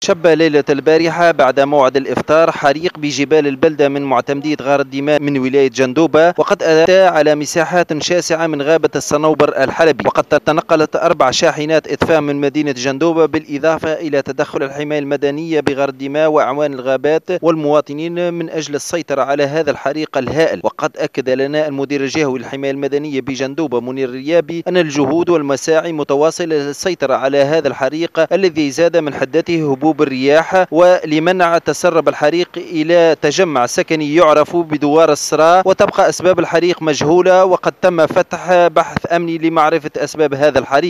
شب ليلة البارحة بعد موعد الإفطار حريق بجبال البلدة من معتمدية غار الدماء من ولاية جندوبة، وقد أتى على مساحات شاسعة من غابة الصنوبر الحلبي، وقد تنقلت 4 شاحنات إطفاء من مدينة جندوبة، بالإضافة إلى تدخل الحماية المدنية بغار الدماء وأعوان الغابات والمواطنين من أجل السيطرة على هذا الحريق الهائل. وقد أكد لنا المدير الجهوي للحماية المدنية بجندوبة منير الريابي أن الجهود والمساعي متواصلة للسيطرة على هذا الحريق الذي زاد من حدته هبوب الرياح، ولمنع تسرب الحريق إلى تجمع سكني يعرف بدوار الصراء، وتبقى أسباب الحريق مجهولة، وقد تم فتح بحث أمني لمعرفة أسباب هذا الحريق.